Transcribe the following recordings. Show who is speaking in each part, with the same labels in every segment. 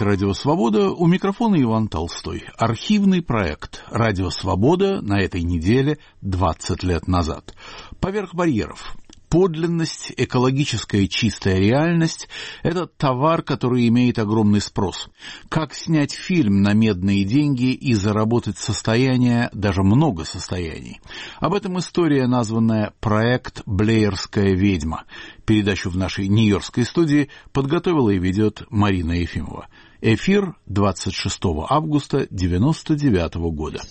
Speaker 1: «Радио Свобода», у микрофона Иван Толстой. Архивный проект «Радио Свобода» на этой неделе 20 лет назад. Поверх барьеров. Подлинность, экологическая чистая реальность – это товар, который имеет огромный спрос. Как снять фильм на медные деньги и заработать состояние, даже много состояний? Об этом история, названная «Проект Блеерская ведьма». Передачу в нашей нью-йоркской студии подготовила и ведет Марина Ефимова. Эфир 26 августа 1999 года.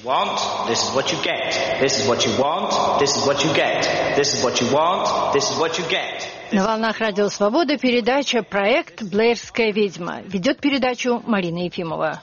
Speaker 2: На волнах Радио Свобода передача «Проект Блеерская ведьма». Ведет передачу Марина Ефимова.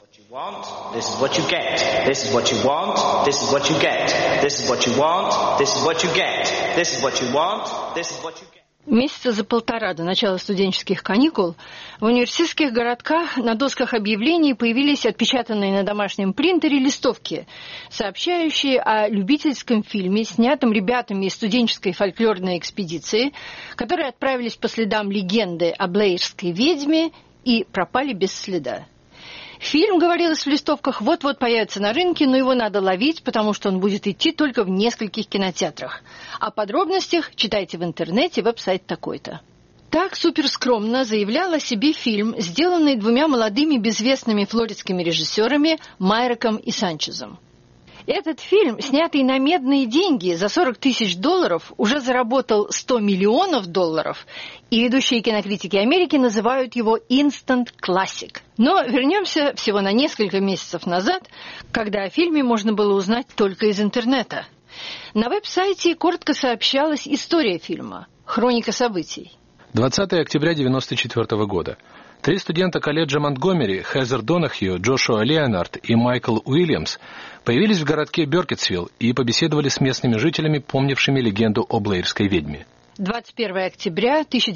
Speaker 2: Месяца за полтора до начала студенческих каникул в университетских городках на досках объявлений появились отпечатанные на домашнем принтере листовки, сообщающие о любительском фильме, снятом ребятами из студенческой фольклорной экспедиции, которые отправились по следам легенды о Блеерской ведьме и пропали без следа. Фильм, говорилось в листовках, вот-вот появится на рынке, но его надо ловить, потому что он будет идти только в нескольких кинотеатрах. О подробностях читайте в интернете, веб-сайт такой-то. Так суперскромно заявлял о себе фильм, сделанный двумя молодыми безвестными флоридскими режиссерами Майроком и Санчезом. Этот фильм, снятый на медные деньги за $40 тысяч, уже заработал $100 миллионов, и ведущие кинокритики Америки называют его «instant classic». Но вернемся всего на несколько месяцев назад, когда о фильме можно было узнать только из интернета. На веб-сайте коротко сообщалась история фильма, хроника событий.
Speaker 3: 20 октября 1994 года. 3 студента колледжа Монтгомери, Хезер Донахью, Джошуа Леонард и Майкл Уильямс, появились в городке Беркетсвилл и побеседовали с местными жителями, помнившими легенду о Блеерской ведьме.
Speaker 2: 21 октября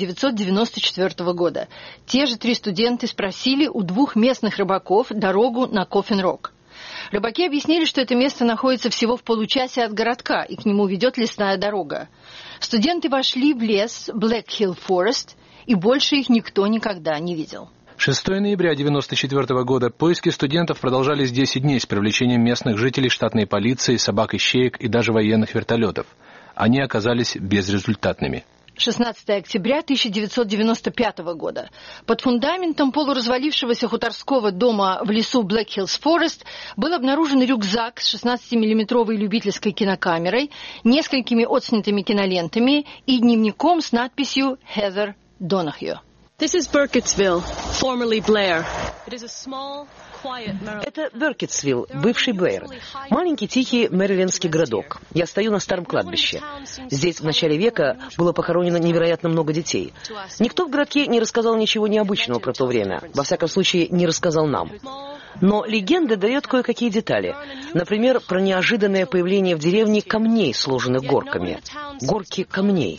Speaker 2: 1994 года. Те же 3 студента спросили у 2 местных рыбаков дорогу на Коффин-Рок. Рыбаки объяснили, что это место находится всего в получасе от городка, и к нему ведет лесная дорога. Студенты вошли в лес Black Hill Forest, и больше их никто никогда не видел.
Speaker 3: 6 ноября 1994 года. Поиски студентов продолжались 10 дней с привлечением местных жителей, штатной полиции, собак-ищеек и даже военных вертолетов. Они оказались безрезультатными.
Speaker 2: 16 октября 1995 года. Под фундаментом полуразвалившегося хуторского дома в лесу Black Hills Forest был обнаружен рюкзак с 16-миллиметровой любительской кинокамерой, несколькими отснятыми кинолентами и дневником с надписью «Heather Donahue».
Speaker 4: Это Беркетсвилл, бывший Блеер. Маленький тихий мэрилендский городок. Я стою на старом кладбище. Здесь в начале века было похоронено невероятно много детей. Никто в городке не рассказал ничего необычного про то время. Во всяком случае, не рассказал нам. Но легенда дает кое-какие детали. Например, про неожиданное появление в деревне камней, сложенных горками. Горки камней.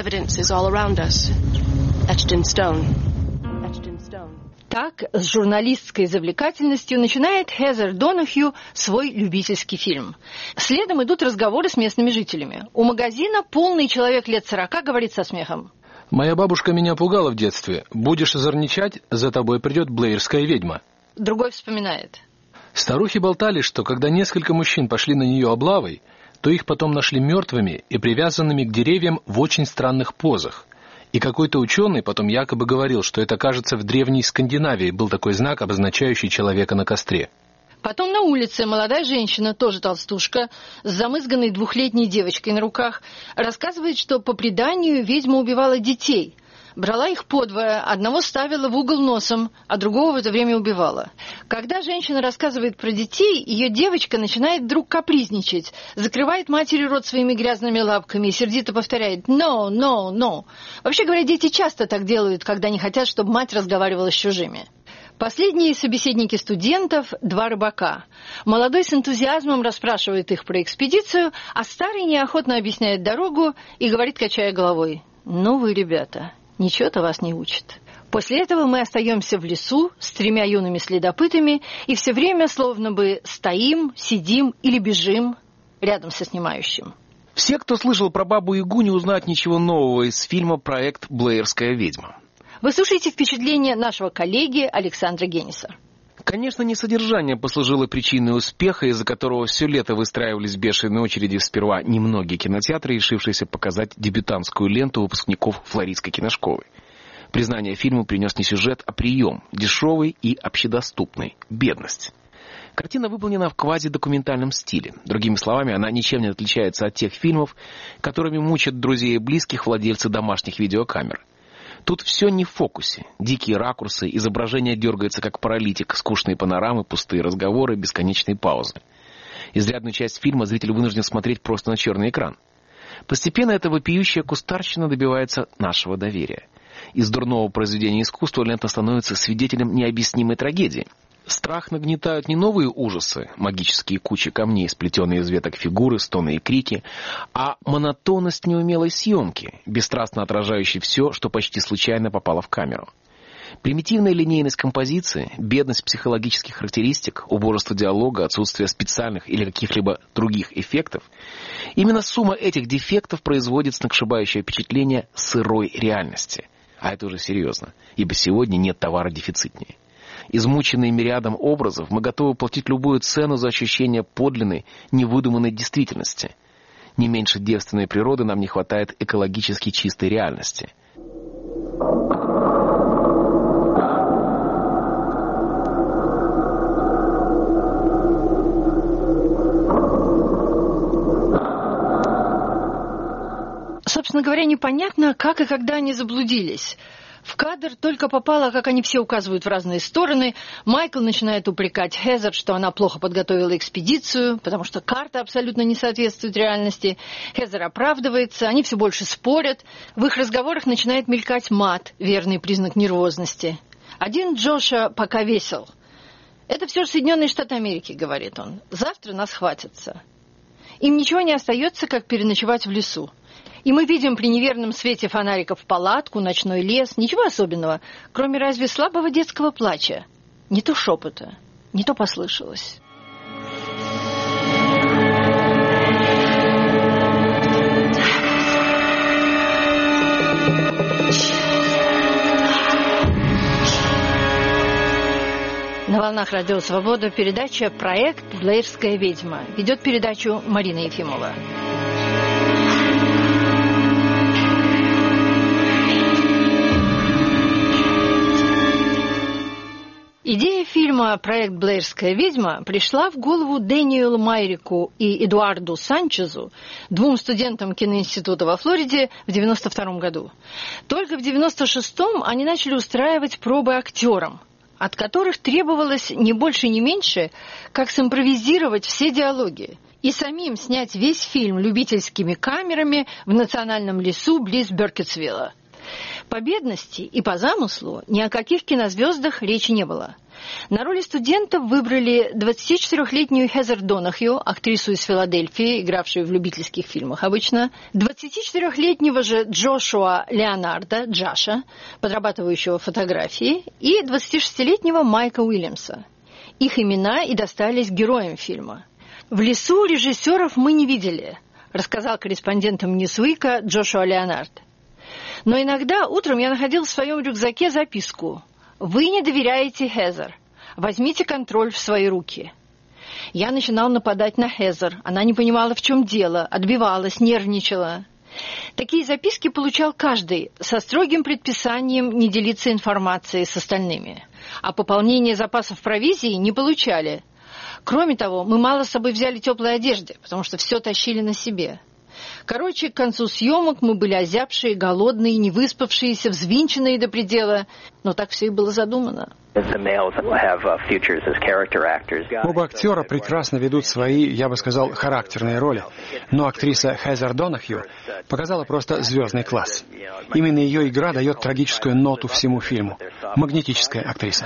Speaker 2: Так, с журналистской завлекательностью начинает Хезер Донахью свой любительский фильм. Следом идут разговоры с местными жителями. У магазина полный человек лет 40 говорит со смехом:
Speaker 3: «Моя бабушка меня пугала в детстве. Будешь озорничать, за тобой придет Блеерская ведьма».
Speaker 2: Другой вспоминает:
Speaker 3: «Старухи болтали, что когда несколько мужчин пошли на нее облавой, то их потом нашли мертвыми и привязанными к деревьям в очень странных позах. И какой-то ученый потом якобы говорил, что это, кажется, в древней Скандинавии был такой знак, обозначающий человека на костре».
Speaker 2: Потом на улице молодая женщина, тоже толстушка, с замызганной 2-летней девочкой на руках, рассказывает, что по преданию ведьма убивала детей. Брала их подвое, одного ставила в угол носом, а другого в это время убивала. Когда женщина рассказывает про детей, ее девочка начинает вдруг капризничать, закрывает матери рот своими грязными лапками и сердито повторяет «no, no, no». Вообще говоря, дети часто так делают, когда не хотят, чтобы мать разговаривала с чужими. Последние собеседники студентов – 2 рыбака. Молодой с энтузиазмом расспрашивает их про экспедицию, а старый неохотно объясняет дорогу и говорит, качая головой: «Ну вы, ребята, ничего-то вас не учат». После этого мы остаемся в лесу с 3 юными следопытами и все время словно бы стоим, сидим или бежим рядом со снимающим.
Speaker 5: Все, кто слышал про Бабу-Ягу, не узнают ничего нового из фильма «Проект Блеерская ведьма».
Speaker 2: Вы слушаете впечатления нашего коллеги Александра Генниса.
Speaker 3: Конечно, не содержание послужило причиной успеха, из-за которого все лето выстраивались бешеные очереди сперва немногие кинотеатры, решившиеся показать дебютантскую ленту выпускников Флоридской киношколы. Признание фильму принес не сюжет, а прием, дешевый и общедоступный – бедность. Картина выполнена в квазидокументальном стиле. Другими словами, она ничем не отличается от тех фильмов, которыми мучат друзей и близких владельцы домашних видеокамер. Тут все не в фокусе. Дикие ракурсы, изображение дергается как паралитик, скучные панорамы, пустые разговоры, бесконечные паузы. Изрядную часть фильма зритель вынужден смотреть просто на черный экран. Постепенно эта вопиющая кустарщина добивается нашего доверия. Из дурного произведения искусства лента становится свидетелем необъяснимой трагедии. Страх нагнетают не новые ужасы, магические кучи камней, сплетенные из веток фигуры, стоны и крики, а монотонность неумелой съемки, бесстрастно отражающей все, что почти случайно попало в камеру. Примитивная линейность композиции, бедность психологических характеристик, убожество диалога, отсутствие специальных или каких-либо других эффектов – именно сумма этих дефектов производит сногсшибающее впечатление сырой реальности. А это уже серьезно, ибо сегодня нет товара дефицитнее. Измученные мириадом образов, мы готовы платить любую цену за ощущение подлинной, невыдуманной действительности. Не меньше девственной природы нам не хватает экологически чистой реальности.
Speaker 2: Собственно говоря, непонятно, как и когда они заблудились. В кадр только попало, как они все указывают в разные стороны. Майкл начинает упрекать Хезер, что она плохо подготовила экспедицию, потому что карта абсолютно не соответствует реальности. Хезер оправдывается, они все больше спорят. В их разговорах начинает мелькать мат, верный признак нервозности. Один Джоша пока весел. «Это все же Соединенные Штаты Америки», — говорит он. «Завтра нас хватится». Им ничего не остается, как переночевать в лесу. И мы видим при неверном свете фонариков палатку, ночной лес, ничего особенного, кроме разве слабого детского плача. Не то шепота, не то послышалось. На волнах Радио Свобода передача «Проект Блэйрская ведьма». Ведет передачу Марина Ефимова. Идея фильма «Проект Блэйрская ведьма» пришла в голову Дэниелу Майрику и Эдуарду Санчезу, двум студентам киноинститута во Флориде, в 1992 году. Только в 1996 они начали устраивать пробы актерам, от которых требовалось не больше, не меньше, как симпровизировать все диалоги и самим снять весь фильм любительскими камерами в национальном лесу близ Беркетсвилла. По бедности и по замыслу ни о каких кинозвездах речи не было. На роли студентов выбрали 24-летнюю Хезер Донахью, актрису из Филадельфии, игравшую в любительских фильмах обычно, 24-летнего же Джошуа Леонарда, Джаша, подрабатывающего фотографией, и 26-летнего Майка Уильямса. Их имена и достались героям фильма. «В лесу режиссеров мы не видели», рассказал корреспондентам Ньюсвика Джошуа Леонард. Но иногда утром я находил в своем рюкзаке записку: «Вы не доверяете Хезер. Возьмите контроль в свои руки». Я начинал нападать на Хезер. Она не понимала, в чем дело, отбивалась, нервничала. Такие записки получал каждый, со строгим предписанием не делиться информацией с остальными. А пополнение запасов провизии не получали. Кроме того, мы мало с собой взяли теплой одежды, потому что все тащили на себе. Короче, к концу съемок мы были озябшие, голодные, невыспавшиеся, взвинченные до предела. Но так все и было задумано.
Speaker 5: Оба актера прекрасно ведут свои, я бы сказал, характерные роли. Но актриса Хезер Донахью показала просто звездный класс. Именно ее игра дает трагическую ноту всему фильму. Магнетическая актриса.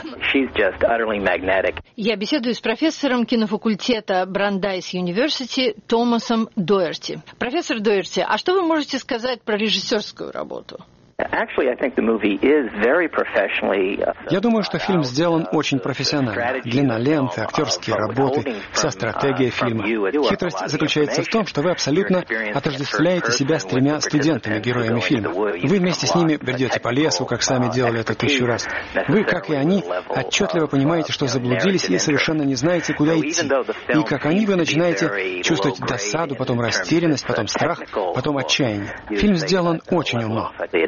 Speaker 2: Я беседую с профессором кинофакультета Брандайс Юниверсити Томасом Доерти. Профессор Доерти, а что вы можете сказать про режиссерскую работу?
Speaker 5: Я думаю, что фильм сделан очень профессионально. Длина ленты, актерские работы, вся стратегия фильма. Хитрость заключается в том, что вы абсолютно отождествляете себя с тремя студентами, героями фильма. Вы вместе с ними бредете по лесу, как сами делали это 1000 раз. Вы, как и они, отчетливо понимаете, что заблудились и совершенно не знаете, куда идти. И как они, вы начинаете чувствовать досаду, потом растерянность, потом страх, потом отчаяние. Фильм сделан очень умно.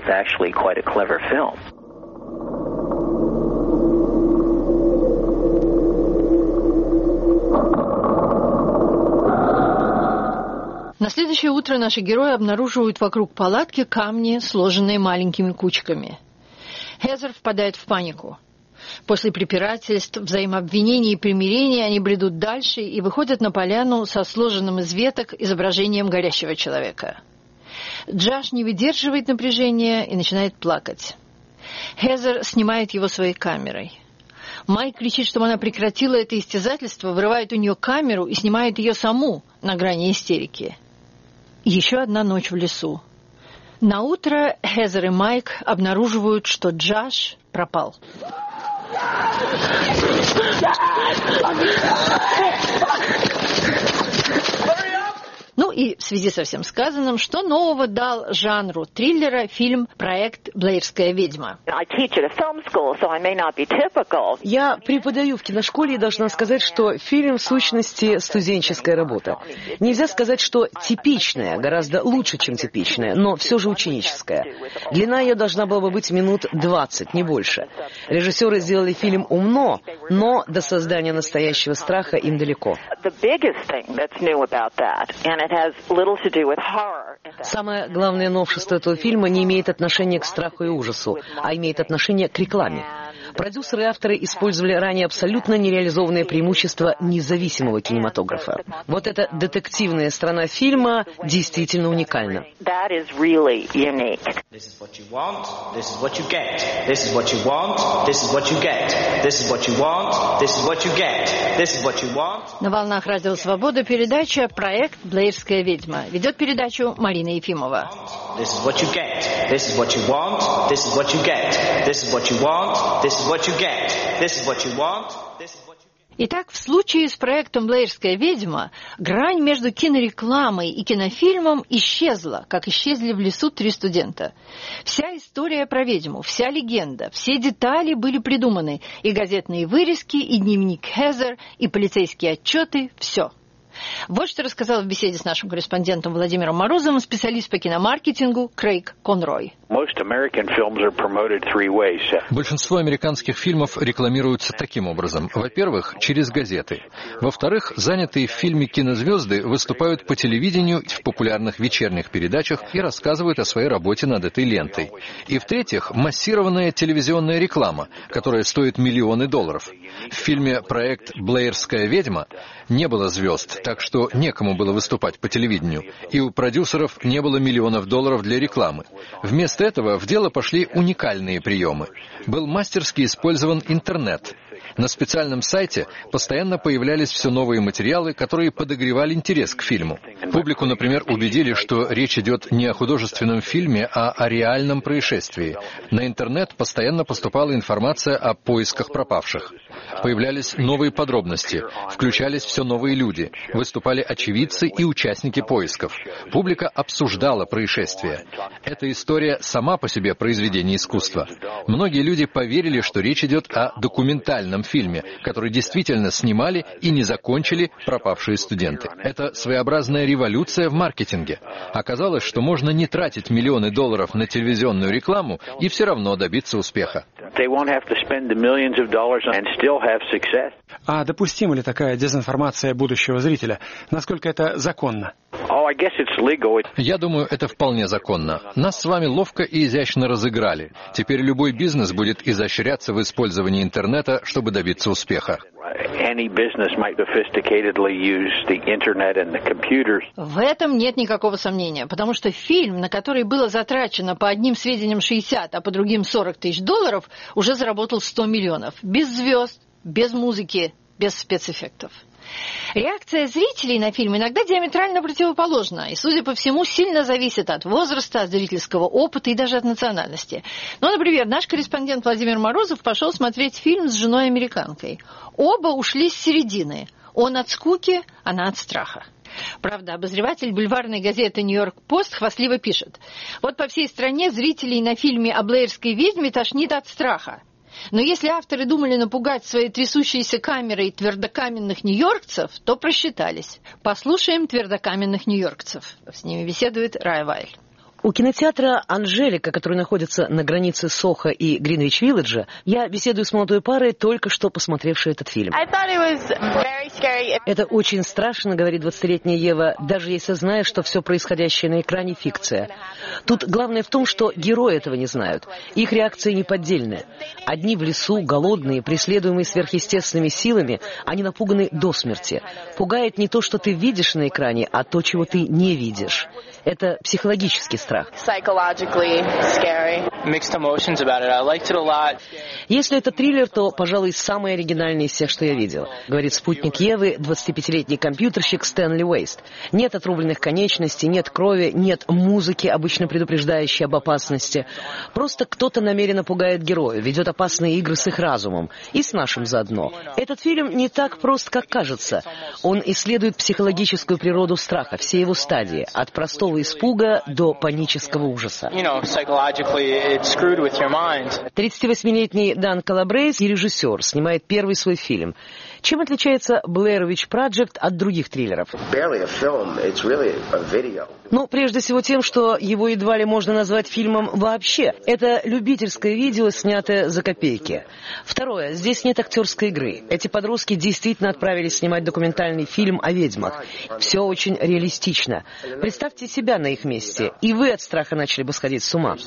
Speaker 2: На следующее утро наши герои обнаруживают вокруг палатки камни, сложенные маленькими кучками. Хезер впадает в панику. После препирательств, взаимообвинений и примирений они бредут дальше и выходят на поляну со сложенным из веток изображением горящего человека. Джош не выдерживает напряжения и начинает плакать. Хезер снимает его своей камерой. Майк кричит, чтобы она прекратила это истязательство, вырывает у нее камеру и снимает ее саму на грани истерики. Еще одна ночь в лесу. Наутро Хезер и Майк обнаруживают, что Джош пропал. Ну и в связи со всем сказанным, что нового дал жанру триллера фильм «Проект Блэйрская ведьма».
Speaker 4: Я преподаю в киношколе и должна сказать, что фильм в сущности студенческая работа. Нельзя сказать, что типичная, гораздо лучше, чем типичная, но все же ученическая. Длина ее должна была бы быть минут 20, не больше. Режиссеры сделали фильм умно, но до создания настоящего страха им далеко. Самое главное новшество этого фильма не имеет отношения к страху и ужасу, а имеет отношение к рекламе. Продюсеры и авторы использовали ранее абсолютно нереализованное преимущество независимого кинематографа. Вот эта детективная сторона фильма действительно уникальна.
Speaker 2: На волнах Радио Свобода передача «Проект Блэйрская ведьма». Ведет передачу Марина Ефимова. Итак, в случае с проектом «Блэйрская ведьма» грань между кинорекламой и кинофильмом исчезла, как исчезли в лесу 3 студента. Вся история про ведьму, вся легенда, все детали были придуманы, и газетные вырезки, и дневник Хезер, и полицейские отчеты – все. Вот что рассказал в беседе с нашим корреспондентом Владимиром Морозовым специалист по киномаркетингу Крейг Конрой.
Speaker 3: Большинство американских фильмов рекламируются таким образом. Во-первых, через газеты. Во-вторых, занятые в фильме кинозвезды выступают по телевидению в популярных вечерних передачах и рассказывают о своей работе над этой лентой. И в-третьих, массированная телевизионная реклама, которая стоит миллионы долларов. В фильме «Проект Блэйрская ведьма» не было звезд, так что некому было выступать по телевидению, и у продюсеров не было миллионов долларов для рекламы. Вместо этого в дело пошли уникальные приемы. Был мастерски использован интернет. На специальном сайте постоянно появлялись все новые материалы, которые подогревали интерес к фильму. Публику, например, убедили, что речь идет не о художественном фильме, а о реальном происшествии. На интернет постоянно поступала информация о поисках пропавших. Появлялись новые подробности, включались все новые люди, выступали очевидцы и участники поисков. Публика обсуждала происшествие. Эта история сама по себе произведение искусства. Многие люди поверили, что речь идет о документальном фильме, который действительно снимали и не закончили пропавшие студенты. Это своеобразная революция в маркетинге. Оказалось, что можно не тратить миллионы долларов на телевизионную рекламу и все равно добиться успеха.
Speaker 5: А допустима ли такая дезинформация будущего зрителя? Насколько это законно?
Speaker 3: Я думаю, это вполне законно. Нас с вами ловко и изящно разыграли. Теперь любой бизнес будет изощряться в использовании интернета, чтобы добиться успеха.
Speaker 2: В этом нет никакого сомнения, потому что фильм, на который было затрачено по одним сведениям 60, а по другим 40 тысяч долларов, уже заработал 100 миллионов. Без звезд, без музыки, без спецэффектов. Реакция зрителей на фильм иногда диаметрально противоположна, и, судя по всему, сильно зависит от возраста, от зрительского опыта и даже от национальности. Ну, например, наш корреспондент Владимир Морозов пошел смотреть фильм с женой-американкой. Оба ушли с середины. Он от скуки, она от страха. Правда, обозреватель бульварной газеты «Нью-Йорк Пост» хвастливо пишет: вот по всей стране зрителей на фильме о Блэйрской ведьме тошнит от страха. Но если авторы думали напугать своей трясущейся камерой твердокаменных нью-йоркцев, то просчитались. Послушаем твердокаменных нью-йоркцев. С ними беседует Рая Вайль.
Speaker 4: У кинотеатра «Анжелика», который находится на границе Сохо и Гринвич-Вилледжа, я беседую с молодой парой, только что посмотревшей этот фильм. Это очень страшно, говорит 20-летняя Ева, даже если знаешь, что все происходящее на экране — фикция. Тут главное в том, что герои этого не знают. Их реакции неподдельны. Одни в лесу, голодные, преследуемые сверхъестественными силами, они напуганы до смерти. Пугает не то, что ты видишь на экране, а то, чего ты не видишь. Это психологический страх. Если это триллер, то, пожалуй, самый оригинальный из всех, что я видел, говорит спутник Евы, 25-летний компьютерщик Стэнли Уэйст. Нет отрубленных конечностей, нет крови, нет музыки, обычно предупреждающей об опасности. Просто кто-то намеренно пугает героя, ведет опасные игры с их разумом. И с нашим заодно. Этот фильм не так прост, как кажется. Он исследует психологическую природу страха, все его стадии, от простого испуга до панического ужаса. 38-летний Дан Калабрейс и режиссер, снимает первый свой фильм. Чем отличается Blair Witch Project от других триллеров? Ну, прежде всего тем, что его едва ли можно назвать фильмом вообще. Это любительское видео, снятое за копейки. Второе. Здесь нет актерской игры. Эти подростки действительно отправились снимать документальный фильм о ведьмах. Все очень реалистично. Представьте себя на их месте, и вы от страха начали бы сходить с ума.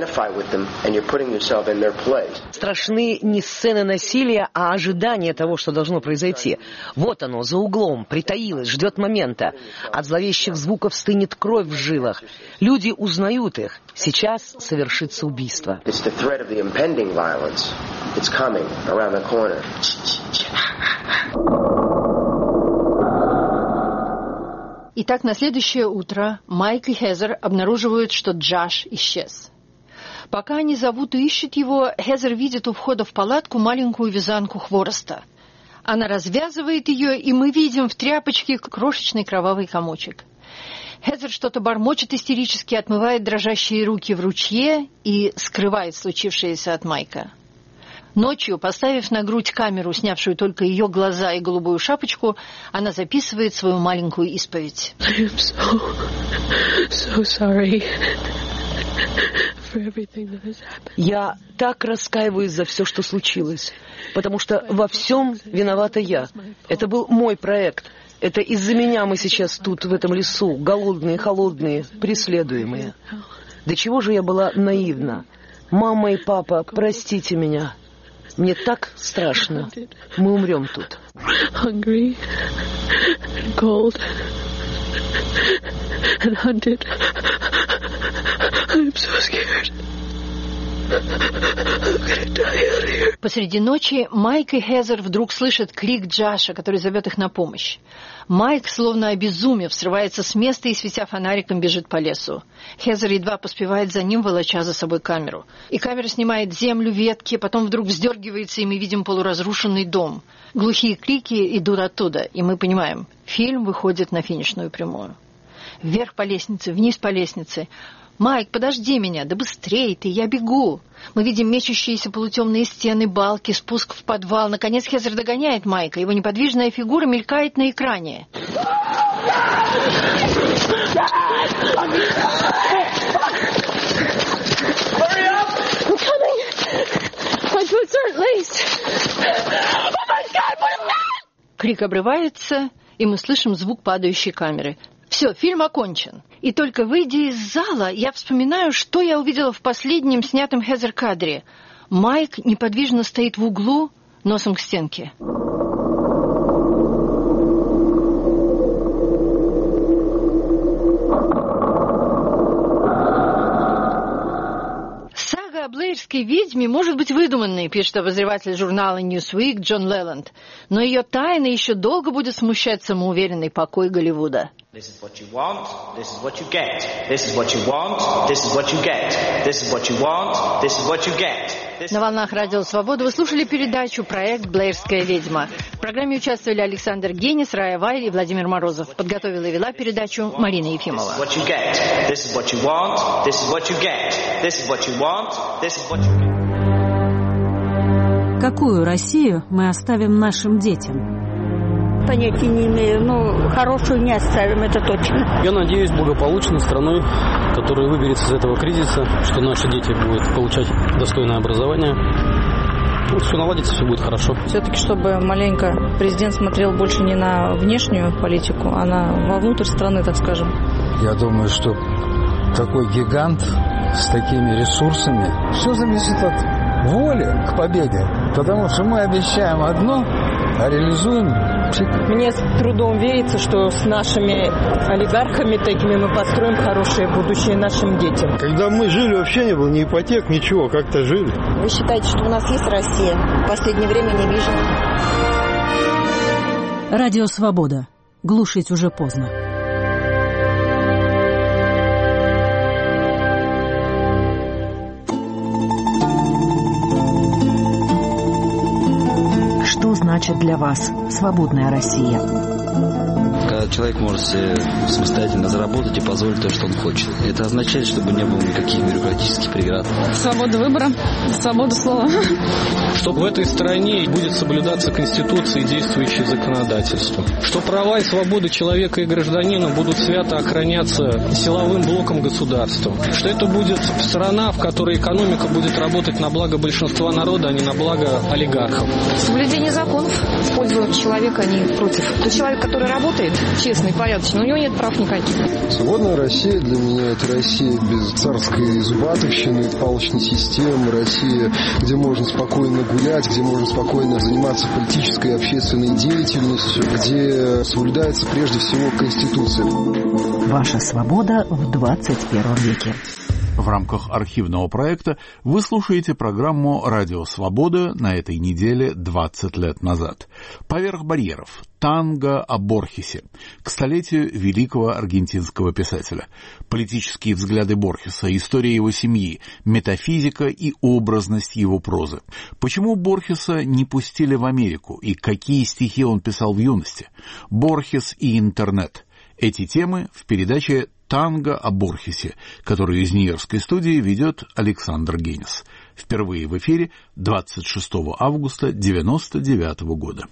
Speaker 4: Страшны не сцены насилия, а ожидание того, что должно произойти. Вот оно, за углом, притаилось, ждет момента. От зловещих звуков стынет кровь в жилах. Люди узнают их. Сейчас совершится убийство.
Speaker 2: Итак, на следующее утро Майк и Хезер обнаруживают, что Джош исчез. Пока они зовут и ищут его, Хезер видит у входа в палатку маленькую вязанку хвороста. Она развязывает ее, и мы видим в тряпочке крошечный кровавый комочек. Хезер что-то бормочет истерически, отмывает дрожащие руки в ручье и скрывает случившееся от Майка. Ночью, поставив на грудь камеру, снявшую только ее глаза и голубую шапочку, она записывает свою маленькую исповедь.
Speaker 4: Я так раскаиваюсь за все, что случилось, потому что во всем виновата я. Это был мой проект. Это из-за меня мы сейчас тут, в этом лесу, голодные, холодные, преследуемые. До чего же я была наивна. Мама и папа, простите меня. Мне так страшно. Мы умрем тут.
Speaker 6: Hungry and cold and hunted. I'm so scared.
Speaker 2: Посреди ночи Майк и Хезер вдруг слышат крик Джоша, который зовет их на помощь. Майк, словно обезумев, срывается с места и, светя фонариком, бежит по лесу. Хезер едва поспевает за ним, волоча за собой камеру. И камера снимает землю, ветки, потом вдруг вздергивается, и мы видим полуразрушенный дом. Глухие крики идут оттуда, и мы понимаем, фильм выходит на финишную прямую. Вверх по лестнице, вниз по лестнице. «Майк, подожди меня! Да быстрей ты! Я бегу!» Мы видим мечущиеся полутемные стены, балки, спуск в подвал. Наконец Хезер догоняет Майка. Его неподвижная фигура мелькает на экране. Крик обрывается, и мы слышим звук падающей камеры. Все, фильм окончен. И только выйдя из зала, я вспоминаю, что я увидела в последнем снятом Хезер кадре. Майк неподвижно стоит в углу, носом к стенке. Сага о Блэйрской «Блэйрской ведьме» может быть выдуманной, пишет обозреватель журнала Newsweek Джон Леланд, но ее тайна еще долго будет смущать самоуверенный покой Голливуда.
Speaker 7: This is what you want, this is what you get. This is what you want, this is what you get. This is what you want, this is what you get.
Speaker 2: На волнах Радио Свобода вы слушали передачу «Проект Блэйрская ведьма». В программе участвовали Александр Генис, Рая Вайль и Владимир Морозов. Подготовила и вела передачу Марина Ефимова.
Speaker 8: Какую Россию мы оставим нашим детям?
Speaker 9: Понятия не имею, но хорошую не оставим, это точно.
Speaker 10: Я надеюсь, благополучной страной, которая выберется из этого кризиса, что наши дети будут получать достойное образование. Все наладится, все будет хорошо.
Speaker 11: Все-таки, чтобы маленько президент смотрел больше не на внешнюю политику, а вовнутрь страны, так скажем.
Speaker 12: Я думаю, что такой гигант с такими ресурсами, все зависит от воли к победе. Потому что мы обещаем одно, а реализуем.
Speaker 11: Мне с трудом верится, что с нашими олигархами такими мы построим хорошее будущее нашим детям.
Speaker 13: Когда мы жили, вообще не было ни ипотек, ничего, как-то жили.
Speaker 14: Вы считаете, что у нас есть Россия? В последнее время не вижу.
Speaker 8: Радио Свобода. Глушить уже поздно. Что значит для вас свободная Россия?
Speaker 15: Когда человек может себе самостоятельно заработать и позволить то, что он хочет. Это означает, чтобы не было никаких бюрократических преград.
Speaker 16: Свобода выбора, свобода слова.
Speaker 3: Что в этой стране будет соблюдаться Конституция и действующее законодательство. Что права и свободы человека и гражданина будут свято охраняться силовым блоком государства. Что это будет страна, в которой экономика будет работать на благо большинства народа, а не на благо олигархов.
Speaker 16: Соблюдение законов в пользу человека, а не против. Тот человек, который работает честно и порядочно, у него нет прав никаких.
Speaker 13: Свободная Россия для меня — это Россия без царской зубатовщины, палочной системы, Россия, где можно спокойно гулять, где можно спокойно заниматься политической и общественной деятельностью, где соблюдается прежде всего Конституция.
Speaker 8: Ваша свобода в 21 веке.
Speaker 1: В рамках архивного проекта вы слушаете программу «Радио Свобода» на этой неделе 20 лет назад. «Поверх барьеров. Танго о Борхесе» к столетию великого аргентинского писателя. Политические взгляды Борхеса, история его семьи, метафизика и образность его прозы. Почему Борхеса не пустили в Америку и какие стихи он писал в юности? Борхес и интернет. Эти темы в передаче «Танго о Борхесе», которую из Нью-Йоркской студии ведет Александр Генис. Впервые в эфире 26 августа 1999 года.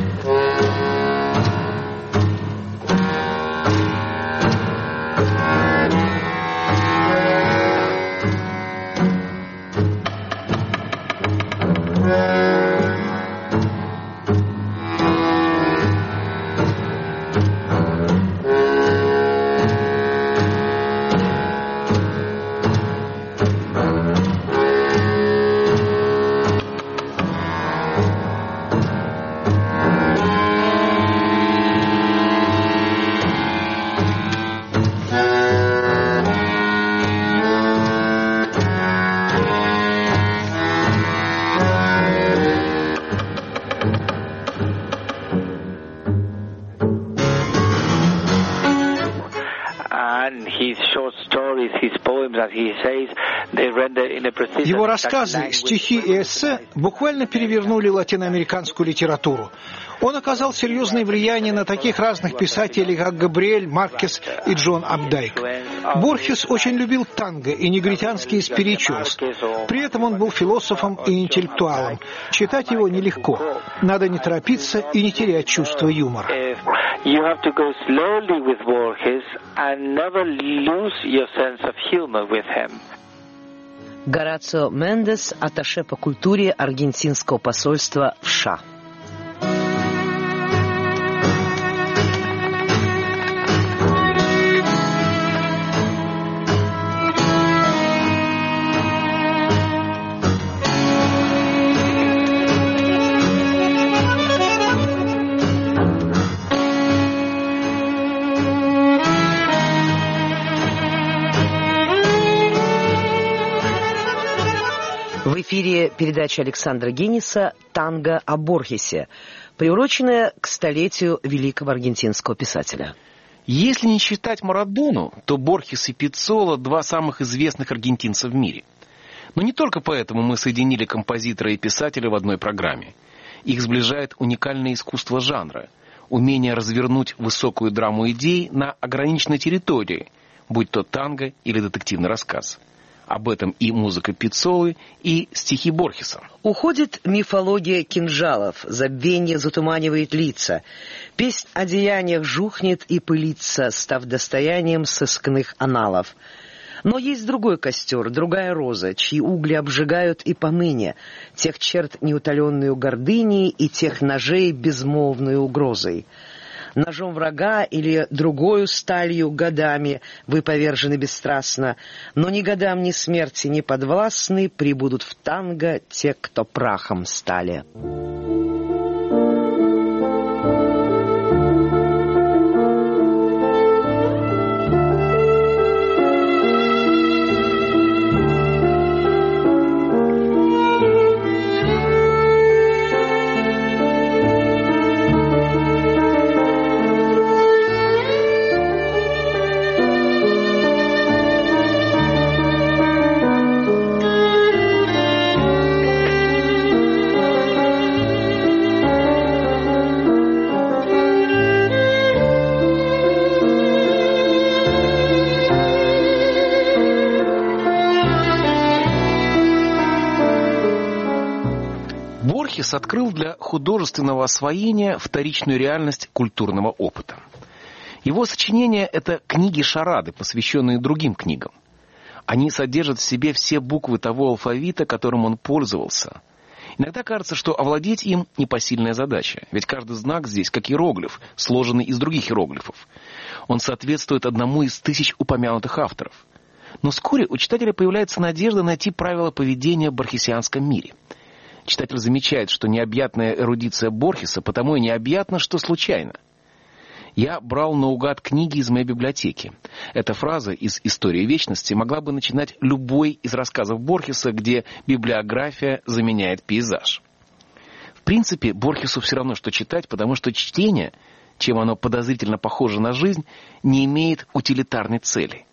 Speaker 17: Его рассказы, стихи и эссе буквально перевернули латиноамериканскую литературу. Он оказал серьезное влияние на таких разных писателей, как Габриэль Маркес и Джон Апдайк. Борхес очень любил танго и негритянские спиричуалс. При этом он был философом и интеллектуалом. Читать его нелегко. Надо не торопиться и не терять чувство юмора.
Speaker 4: Горацио Мендес, атташе по культуре аргентинского посольства в США. В эфире передача Александра Гениса «Танго о Борхесе», приуроченная к столетию великого аргентинского писателя.
Speaker 18: Если не считать Марадону, то Борхес и Пиццола – два самых известных аргентинца в мире. Но не только поэтому мы соединили композитора и писателя в одной программе. Их сближает уникальное искусство жанра, умение развернуть высокую драму идей на ограниченной территории, будь то танго или детективный рассказ. Об этом и музыка Пиццолы, и стихи Борхеса.
Speaker 4: Уходит мифология кинжалов, забвенье затуманивает лица. Песнь о деяниях жухнет и пылится, став достоянием сыскных аналов. Но есть другой костер, другая роза, чьи угли обжигают и поныне, тех черт неутоленную гордыней и тех ножей безмолвной угрозой. Ножом врага или другою сталью годами вы повержены бесстрастно, но ни годам, ни смерти не подвластны, прибудут в танго те, кто прахом стали.
Speaker 18: Борхес открыл для художественного освоения вторичную реальность культурного опыта. Его сочинения – это книги-шарады, посвященные другим книгам. Они содержат в себе все буквы того алфавита, которым он пользовался. Иногда кажется, что овладеть им – непосильная задача, ведь каждый знак здесь как иероглиф, сложенный из других иероглифов. Он соответствует одному из тысяч упомянутых авторов. Но вскоре у читателя появляется надежда найти правила поведения в борхесианском мире. Читатель замечает, что необъятная эрудиция Борхеса потому и необъятна, что случайно. «Я брал наугад книги из моей библиотеки». Эта фраза из «Истории вечности» могла бы начинать любой из рассказов Борхеса, где библиография заменяет пейзаж. В принципе, Борхесу все равно, что читать, потому что чтение, чем оно подозрительно похоже на жизнь, не имеет утилитарной цели.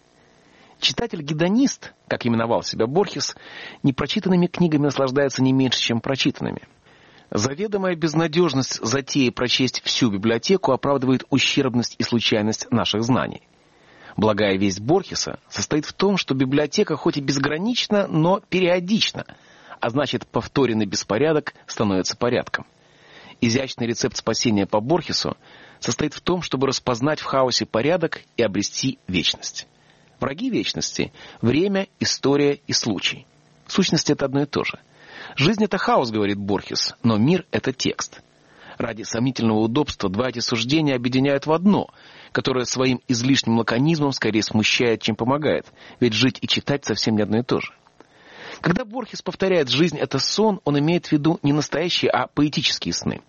Speaker 18: Читатель-гедонист, как именовал себя Борхес, непрочитанными книгами наслаждается не меньше, чем прочитанными. Заведомая безнадежность затеи прочесть всю библиотеку оправдывает ущербность и случайность наших знаний. Благая весть Борхеса состоит в том, что библиотека хоть и безгранична, но периодична, а значит, повторенный беспорядок становится порядком. Изящный рецепт спасения по Борхесу состоит в том, чтобы распознать в хаосе порядок и обрести вечность. Враги вечности – время, история и случай. В сущности, это одно и то же. Жизнь – это хаос, говорит Борхес, но мир – это текст. Ради сомнительного удобства два эти суждения объединяют в одно, которое своим излишним лаконизмом скорее смущает, чем помогает, ведь жить и читать совсем не одно и то же. Когда Борхес повторяет «жизнь – это сон», он имеет в виду не настоящие, а поэтические сны.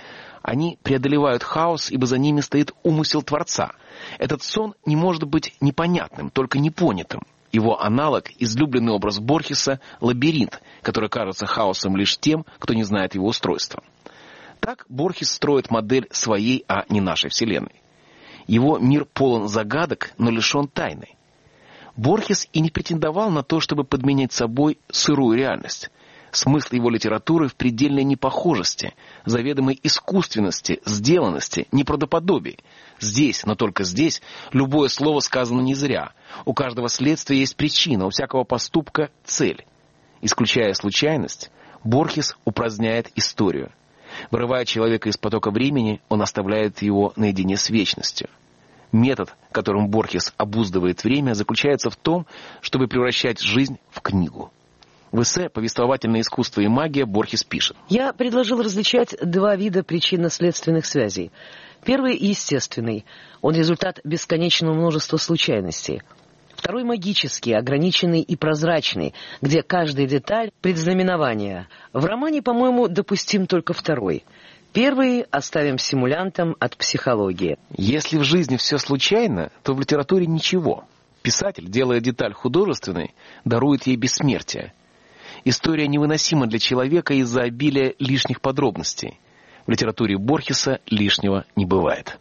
Speaker 18: Они преодолевают хаос, ибо за ними стоит умысел Творца. Этот сон не может быть непонятным, только непонятым. Его аналог – излюбленный образ Борхеса – лабиринт, который кажется хаосом лишь тем, кто не знает его устройства. Так Борхес строит модель своей, а не нашей Вселенной. Его мир полон загадок, но лишен тайны. Борхес и не претендовал на то, чтобы подменять собой сырую реальность. Смысл его литературы в предельной непохожести, заведомой искусственности, сделанности, неправдоподобии. Здесь, но только здесь, любое слово сказано не зря. У каждого следствия есть причина, у всякого поступка – цель. Исключая случайность, Борхес упраздняет историю. Вырывая человека из потока времени, он оставляет его наедине с вечностью. Метод, которым Борхес обуздывает время, заключается в том, чтобы превращать жизнь в книгу. В эссе «Повествовательное искусство и магия» Борхес пишет.
Speaker 4: Я предложил различать два вида причинно-следственных связей. Первый – естественный. Он результат бесконечного множества случайностей. Второй – магический, ограниченный и прозрачный, где каждая деталь – предзнаменование. В романе, по-моему, допустим только второй. Первый оставим симулянтам от психологии.
Speaker 18: Если в жизни все случайно, то в литературе ничего. Писатель, делая деталь художественной, дарует ей бессмертие. История невыносима для человека из-за обилия лишних подробностей. В литературе Борхеса лишнего не бывает.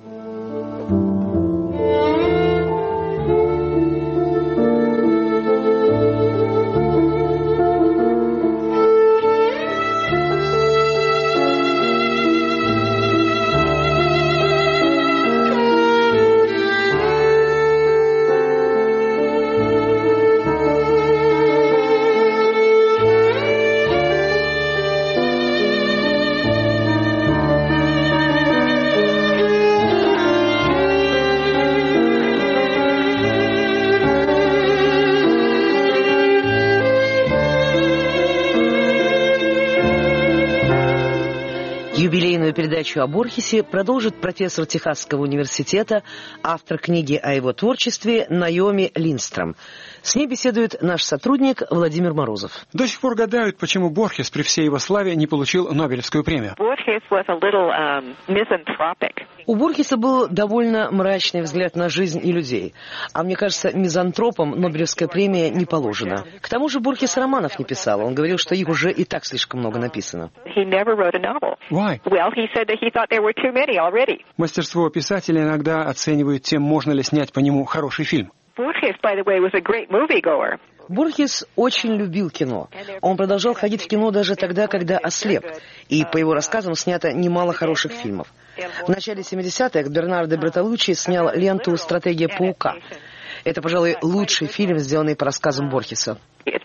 Speaker 4: Юбилейную передачу о Борхесе продолжит профессор Техасского университета, автор книги о его творчестве Наоми Линдстром. С ней беседует наш сотрудник Владимир Морозов.
Speaker 5: До сих пор гадают, почему Борхес при всей его славе не получил Нобелевскую премию.
Speaker 4: У Борхеса был довольно мрачный взгляд на жизнь и людей. А мне кажется, мизантропам Нобелевская премия не положена. К тому же Борхес романов не писал. Он говорил, что их уже и так слишком много написано.
Speaker 5: Why? Мастерство писателя иногда оценивают тем, можно ли снять по нему хороший фильм.
Speaker 4: Борхес очень любил кино. Он продолжал ходить в кино даже тогда, когда ослеп. И, по его рассказам, снято немало хороших фильмов. В начале 70-х Бернардо Бертолуччи снял ленту «Стратегия паука». Это, пожалуй, лучший фильм, сделанный по рассказам Борхеса.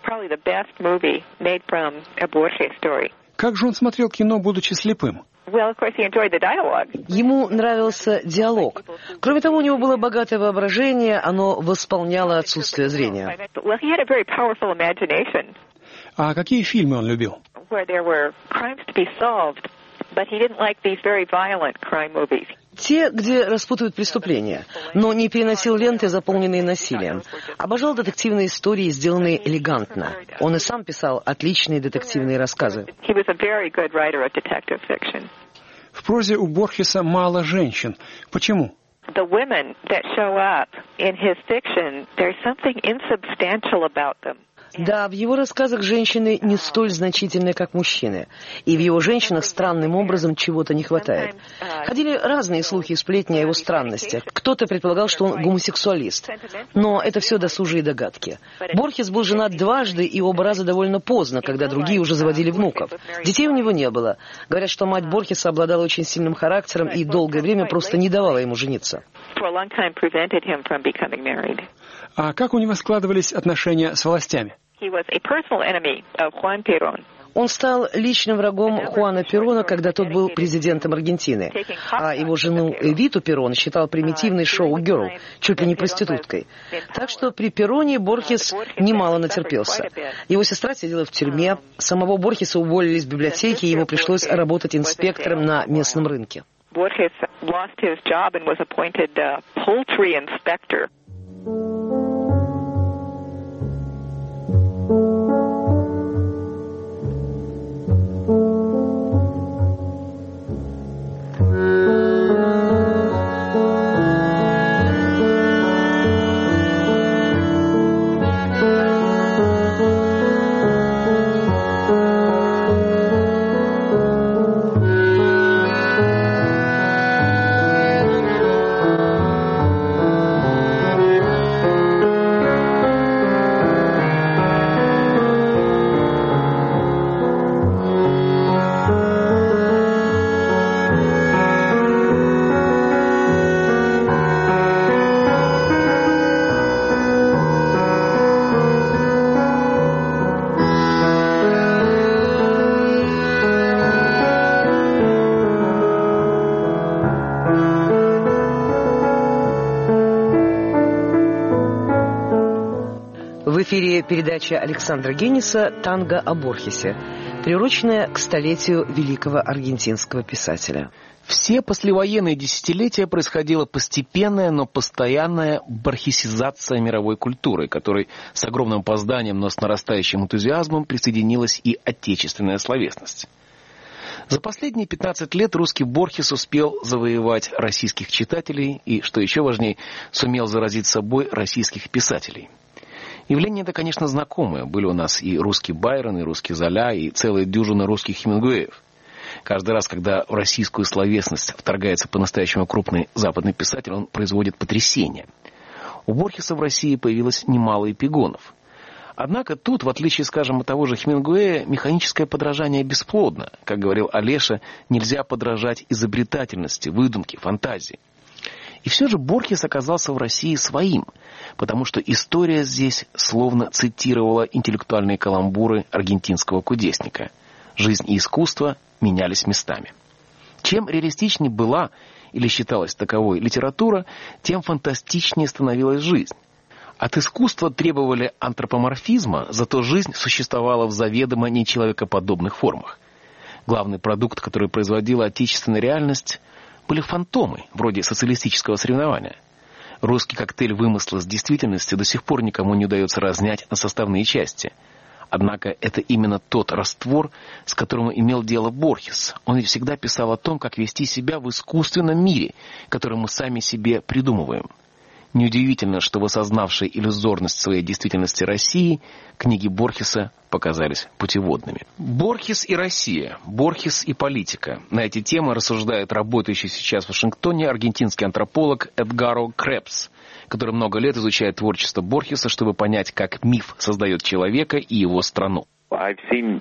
Speaker 5: Как же он смотрел кино, будучи слепым?
Speaker 4: Ему нравился диалог. Кроме того, у него было богатое воображение, оно восполняло отсутствие зрения.
Speaker 5: А какие фильмы он любил?
Speaker 4: Те, где распутывают преступления, но не переносил ленты, заполненные насилием. Обожал детективные истории, сделанные элегантно. Он и сам писал отличные детективные рассказы.
Speaker 5: В прозе у Борхеса мало женщин. Почему?
Speaker 4: Да, в его рассказах женщины не столь значительны, как мужчины. И в его женщинах странным образом чего-то не хватает. Ходили разные слухи и сплетни о его странностях. Кто-то предполагал, что он гомосексуалист. Но это все досужие догадки. Борхес был женат дважды и оба раза довольно поздно, когда другие уже заводили внуков. Детей у него не было. Говорят, что мать Борхеса обладала очень сильным характером и долгое время просто не давала ему жениться.
Speaker 5: А как у него складывались отношения с властями?
Speaker 4: Он стал личным врагом Хуана Перона, когда тот был президентом Аргентины. А его жену Эвиту Перон считал примитивной шоу-герл, чуть ли не проституткой. Так что при Пероне Борхес немало натерпелся. Его сестра сидела в тюрьме, самого Борхеса уволили из библиотеки, и ему пришлось работать инспектором на местном рынке.
Speaker 19: Borges lost his job and was appointed poultry inspector.
Speaker 4: В эфире передача Александра Генниса «Танго о Борхесе», приуроченная к столетию великого аргентинского писателя.
Speaker 18: Все послевоенные десятилетия происходила постепенная, но постоянная борхесизация мировой культуры, к которой с огромным опозданием, но с нарастающим энтузиазмом присоединилась и отечественная словесность. За последние 15 лет русский Борхес успел завоевать российских читателей и, что еще важнее, сумел заразить собой российских писателей. Явление это, конечно, знакомое. Были у нас и русский Байрон, и русский Золя, и целая дюжина русских Хемингуэев. Каждый раз, когда в российскую словесность вторгается по-настоящему крупный западный писатель, он производит потрясение. У Борхеса в России появилось немало эпигонов. Однако тут, в отличие, скажем, от того же Хемингуэя, механическое подражание бесплодно. Как говорил Олеша, нельзя подражать изобретательности, выдумке, фантазии. И все же Борхес оказался в России своим, потому что история здесь словно цитировала интеллектуальные каламбуры аргентинского кудесника. Жизнь и искусство менялись местами. Чем реалистичнее была или считалась таковой литература, тем фантастичнее становилась жизнь. От искусства требовали антропоморфизма, зато жизнь существовала в заведомо нечеловекоподобных формах. Главный продукт, который производила отечественная реальность, были фантомы, вроде социалистического соревнования. Русский коктейль вымысла с действительностью до сих пор никому не удается разнять на составные части. Однако это именно тот раствор, с которым имел дело Борхес. Он ведь всегда писал о том, как вести себя в искусственном мире, который мы сами себе придумываем. Неудивительно, что в осознавшей иллюзорность своей действительности России книги Борхеса показались путеводными. Борхес и Россия, Борхес и политика. На эти темы рассуждает работающий сейчас в Вашингтоне аргентинский антрополог Эдгаро Крепс, который много лет изучает творчество Борхеса, чтобы понять, как миф создает человека и его страну.
Speaker 20: Я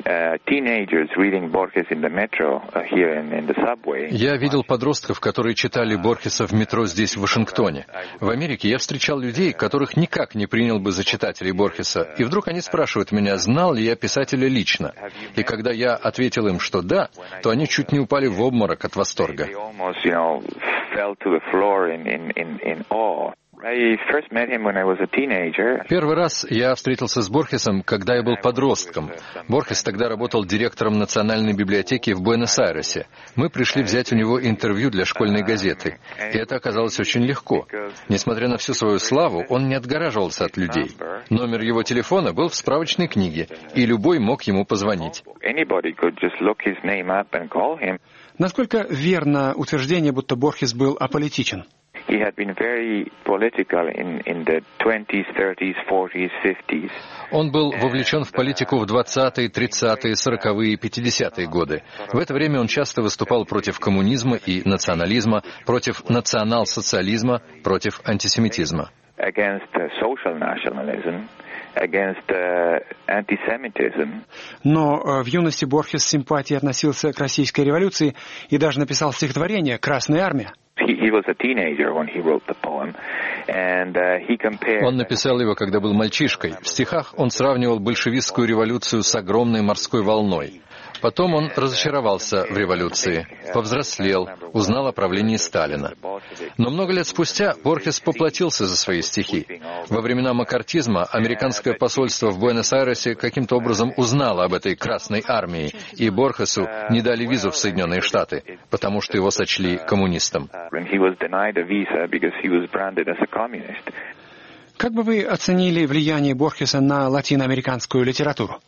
Speaker 3: видел подростков, которые читали Борхеса в метро здесь, в Вашингтоне. В Америке я встречал людей, которых никак не принял бы за читателей Борхеса. И вдруг они спрашивают меня, знал ли я писателя лично. И когда я ответил им, что да, то они чуть не упали в обморок от восторга. Первый раз я встретился с Борхесом, когда я был подростком. Борхес тогда работал директором Национальной библиотеки в Буэнос-Айресе. Мы пришли взять у него интервью для школьной газеты. И это оказалось очень легко. Несмотря на всю свою славу, он не отгораживался от людей. Номер его телефона был в справочной книге, и любой мог ему позвонить.
Speaker 5: Насколько верно утверждение, будто Борхес был аполитичен?
Speaker 3: Он был вовлечен в политику в 20-е, 30-е, 40-е и 50-е годы. В это время он часто выступал против коммунизма и национализма, против национал-социализма, против антисемитизма.
Speaker 5: Но в юности Борхес с симпатией относился к российской революции и даже написал стихотворение «Красная армия».
Speaker 3: Он написал его, когда был мальчишкой. В стихах он сравнивал большевистскую революцию с огромной морской волной. Потом он разочаровался в революции, повзрослел, узнал о правлении Сталина. Но много лет спустя Борхес поплатился за свои стихи. Во времена маккартизма американское посольство в Буэнос-Айресе каким-то образом узнало об этой Красной армии, и Борхесу не дали визу в Соединенные Штаты, потому что его сочли коммунистом.
Speaker 5: Как бы вы оценили влияние Борхеса на латиноамериканскую литературу?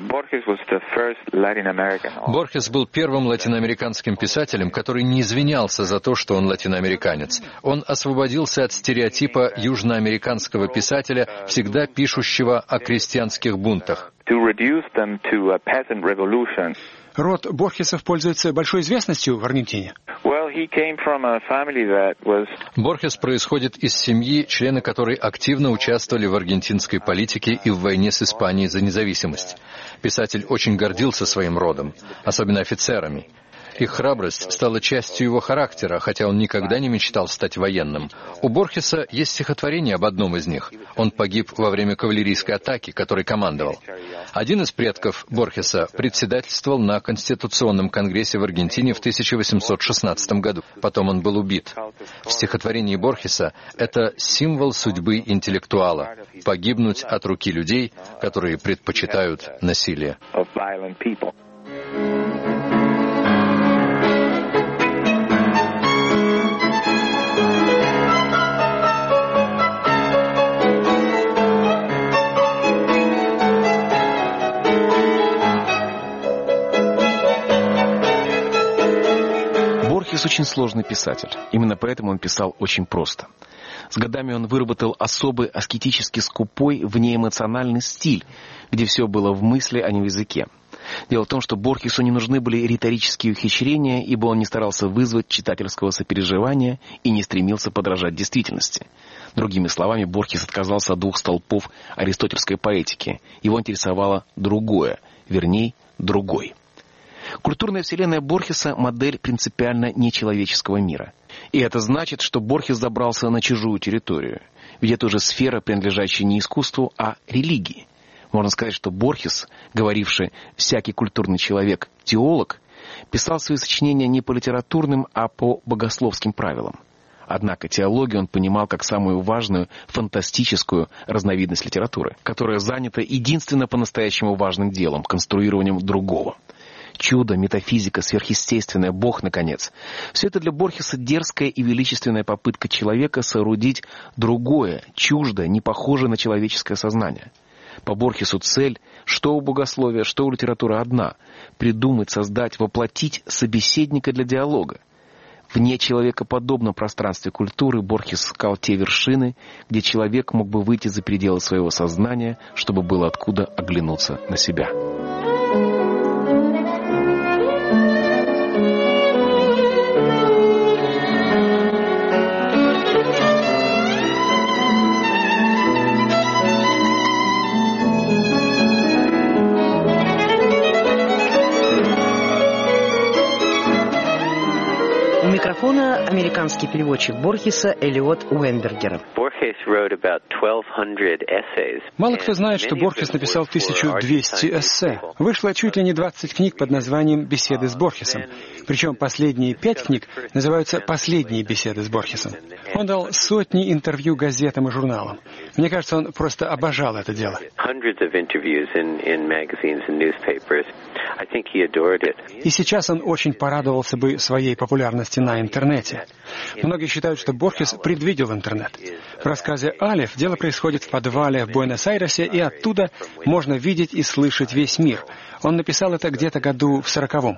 Speaker 3: Борхес был первым латиноамериканским писателем, который не извинялся за то, что он латиноамериканец. Он освободился от стереотипа южноамериканского писателя, всегда пишущего о крестьянских бунтах.
Speaker 5: Род Борхесов пользуется большой известностью в Аргентине.
Speaker 3: Борхес происходит из семьи, члены которой активно участвовали в аргентинской политике и в войне с Испанией за независимость. Писатель очень гордился своим родом, особенно офицерами. Их храбрость стала частью его характера, хотя он никогда не мечтал стать военным. У Борхеса есть стихотворение об одном из них. Он погиб во время кавалерийской атаки, которой командовал. Один из предков Борхеса председательствовал на Конституционном конгрессе в Аргентине в 1816 году. Потом он был убит. В стихотворении Борхеса это символ судьбы интеллектуала — погибнуть от руки людей, которые предпочитают насилие.
Speaker 18: Борхес очень сложный писатель. Именно поэтому он писал очень просто. С годами он выработал особый аскетически скупой внеэмоциональный стиль, где все было в мысли, а не в языке. Дело в том, что Борхесу не нужны были риторические ухищрения, ибо он не старался вызвать читательского сопереживания и не стремился подражать действительности. Другими словами, Борхес отказался от двух столпов аристотельской поэтики. Его интересовало другое, вернее, другой. Культурная вселенная Борхеса – модель принципиально нечеловеческого мира. И это значит, что Борхес забрался на чужую территорию. Ведь это уже сфера, принадлежащая не искусству, а религии. Можно сказать, что Борхес, говоривший «всякий культурный человек – теолог», писал свои сочинения не по литературным, а по богословским правилам. Однако теологию он понимал как самую важную, фантастическую разновидность литературы, которая занята единственно по-настоящему важным делом – конструированием другого. Чудо, метафизика, сверхъестественное, Бог, наконец. Все это для Борхеса дерзкая и величественная попытка человека соорудить другое, чуждое, не похожее на человеческое сознание. По Борхесу цель, что у богословия, что у литературы одна – придумать, создать, воплотить собеседника для диалога. В нечеловекоподобном пространстве культуры Борхес искал те вершины, где человек мог бы выйти за пределы своего сознания, чтобы было откуда оглянуться на себя.
Speaker 4: Микрофона американский переводчик Борхеса Элиот Уэнбергер.
Speaker 5: Мало кто знает, что Борхес написал 1200 эссе. Вышло чуть ли не 20 книг под названием «Беседы с Борхесом». Причем последние 5 книг называются «Последние беседы с Борхесом». Он дал сотни интервью газетам и журналам. Мне кажется, он просто обожал это дело. И сейчас он очень порадовался бы своей популярности на интернете. Многие считают, что Борхес предвидел интернет. В рассказе «Алеф» дело происходит в подвале в Буэнос-Айресе, и оттуда можно видеть и слышать весь мир. Он написал это где-то году в 40-м.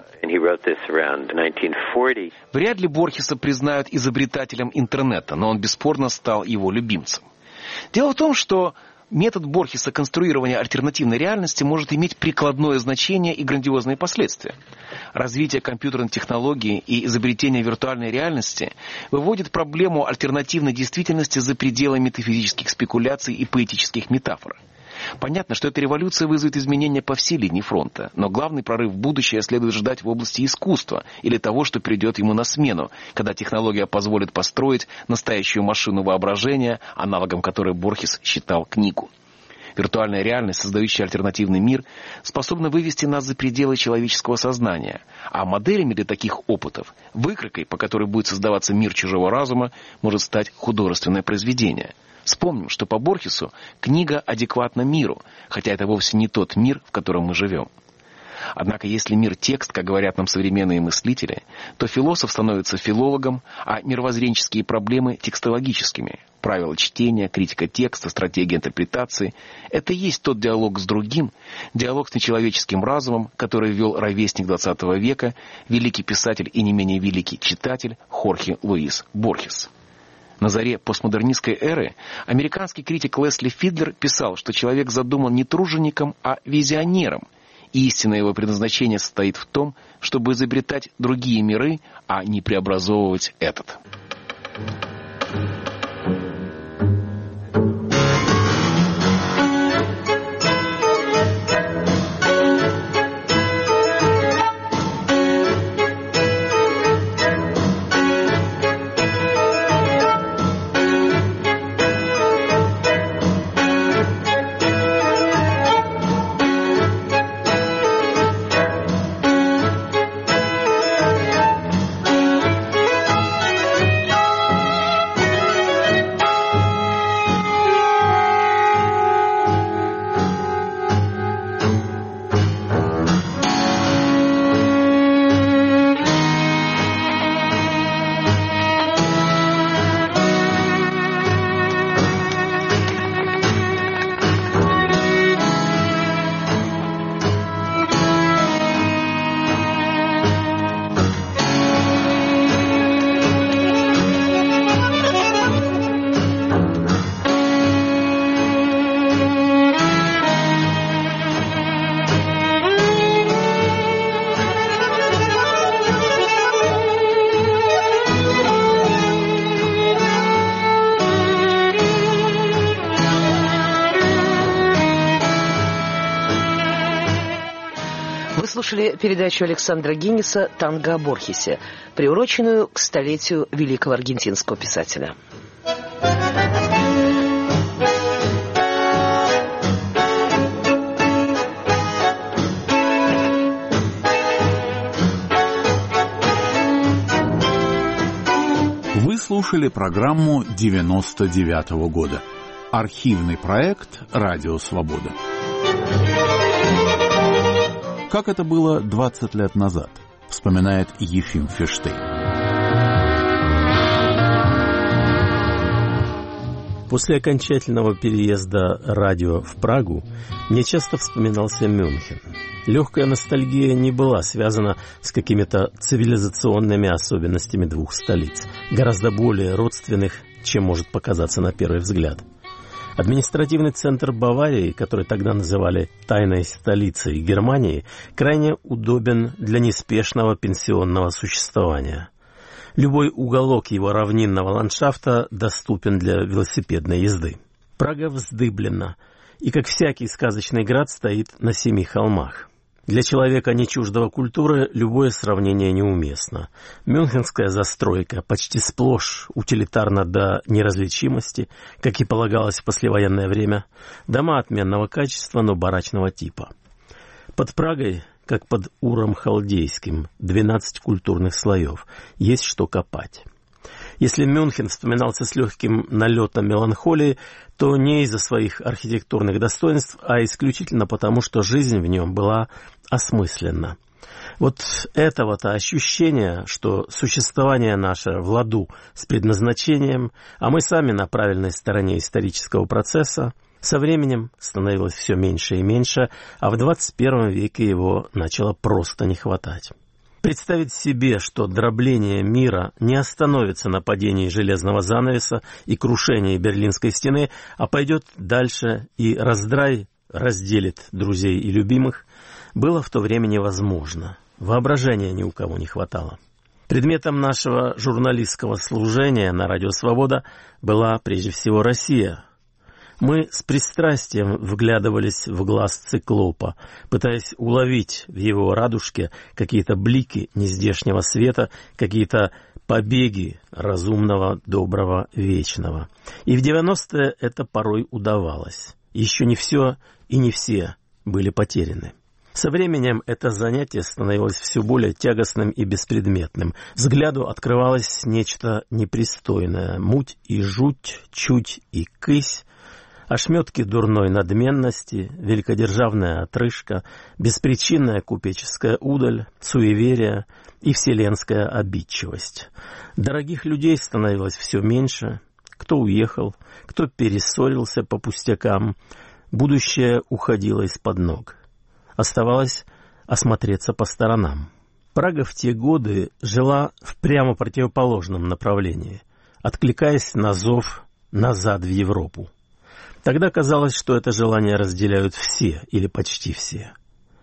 Speaker 18: Вряд ли Борхеса признают изобретателем интернета, но он бесспорно стал его любимцем. Дело в том, что метод Борхеса конструирования альтернативной реальности может иметь прикладное значение и грандиозные последствия. Развитие компьютерной технологии и изобретение виртуальной реальности выводит проблему альтернативной действительности за пределы метафизических спекуляций и поэтических метафор. Понятно, что эта революция вызовет изменения по всей линии фронта, но главный прорыв в будущее следует ждать в области искусства или того, что придет ему на смену, когда технология позволит построить настоящую машину воображения, аналогом которой Борхес считал книгу. Виртуальная реальность, создающая альтернативный мир, способна вывести нас за пределы человеческого сознания, а моделями для таких опытов, выкройкой, по которой будет создаваться мир чужого разума, может стать художественное произведение. Вспомним, что по Борхесу книга адекватна миру, хотя это вовсе не тот мир, в котором мы живем. Однако, если мир – текст, как говорят нам современные мыслители, то философ становится филологом, а мировоззренческие проблемы – текстологическими. Правила чтения, критика текста, стратегия интерпретации – это и есть тот диалог с другим, диалог с нечеловеческим разумом, который вел ровесник XX века, великий писатель и не менее великий читатель Хорхе Луис Борхес. На заре постмодернистской эры американский критик Лесли Фидлер писал, что человек задуман не тружеником, а визионером. И истинное его предназначение состоит в том, чтобы изобретать другие миры, а не преобразовывать этот.
Speaker 4: слушали передачу Александра Гиннеса «Танго о Борхесе», приуроченную к столетию великого аргентинского писателя.
Speaker 1: Вы слушали программу 99-го года. Архивный проект «Радио Свобода». Как это было 20 лет назад, вспоминает Ефим Фиштейн.
Speaker 20: После окончательного переезда радио в Прагу мне часто вспоминался Мюнхен. Легкая ностальгия не была связана с какими-то цивилизационными особенностями двух столиц, гораздо более родственных, чем может показаться на первый взгляд. Административный центр Баварии, который тогда называли «тайной столицей Германии», крайне удобен для неспешного пенсионного существования. Любой уголок его равнинного ландшафта доступен для велосипедной езды. Прага вздыблена и, как всякий сказочный град, стоит на 7 холмах. Для человека, не чуждого культуры, любое сравнение неуместно. Мюнхенская застройка почти сплошь утилитарна до неразличимости, как и полагалось в послевоенное время. Дома отменного качества, но барачного типа. Под Прагой, как под Уром Халдейским, 12 культурных слоев. Есть что копать. Если Мюнхен вспоминался с легким налетом меланхолии, то не из-за своих архитектурных достоинств, а исключительно потому, что жизнь в нем была осмысленна. Вот этого-то ощущения, что существование наше в ладу с предназначением, а мы сами на правильной стороне исторического процесса, со временем становилось все меньше и меньше, а в 21 веке его начало просто не хватать. Представить себе, что дробление мира не остановится на падении железного занавеса и крушении Берлинской стены, а пойдет дальше и раздрай разделит друзей и любимых, было в то время невозможно. Воображения ни у кого не хватало. Предметом нашего журналистского служения на Радио Свобода была прежде всего Россия. Мы с пристрастием вглядывались в глаз циклопа, пытаясь уловить в его радужке какие-то блики нездешнего света, какие-то побеги разумного, доброго, вечного. И в 90-е это порой удавалось. Еще не все и не все были потеряны. Со временем это занятие становилось все более тягостным и беспредметным. Взгляду открывалось нечто непристойное. Муть и жуть, чуть и кысь, ошметки дурной надменности, великодержавная отрыжка, беспричинная купеческая удаль, суеверие и вселенская обидчивость. Дорогих людей становилось все меньше. Кто уехал, кто перессорился по пустякам. Будущее уходило из-под ног. Оставалось осмотреться по сторонам. Прага в те годы жила в прямо противоположном направлении, откликаясь на зов назад в Европу. Тогда казалось, что это желание разделяют все или почти все.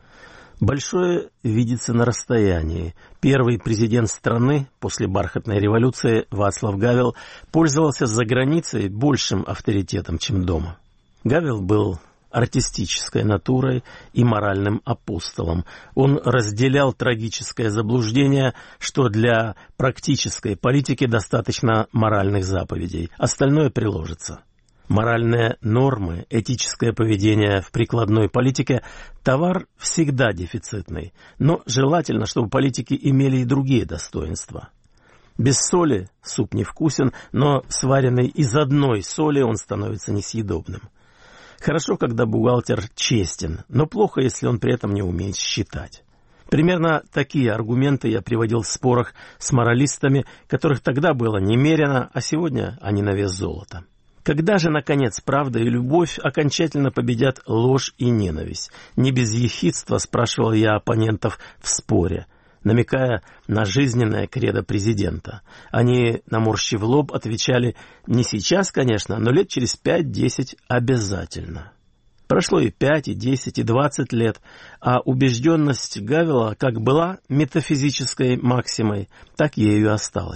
Speaker 20: Большое видится на расстоянии. Первый президент страны после бархатной революции Václav Гавел пользовался за границей большим авторитетом, чем дома. Гавел был артистической натурой и моральным апостолом. Он разделял трагическое заблуждение, что для практической политики достаточно моральных заповедей, остальное приложится. Моральные нормы, этическое поведение в прикладной политике – товар всегда дефицитный, но желательно, чтобы политики имели и другие достоинства. Без соли суп невкусен, но сваренный из одной соли он становится несъедобным. Хорошо, когда бухгалтер честен, но плохо, если он при этом не умеет считать. Примерно такие аргументы я приводил в спорах с моралистами, которых тогда было немерено, а сегодня они на вес золота. Когда же, наконец, правда и любовь окончательно победят ложь и ненависть? Не без ехидства спрашивал я оппонентов в споре, намекая на жизненное кредо президента. Они, наморщив лоб, отвечали: не сейчас, конечно, но лет через 5-10 обязательно. Прошло и 5, и 10, и 20 лет, а убежденность Гавела как была метафизической максимой, так ею и осталась.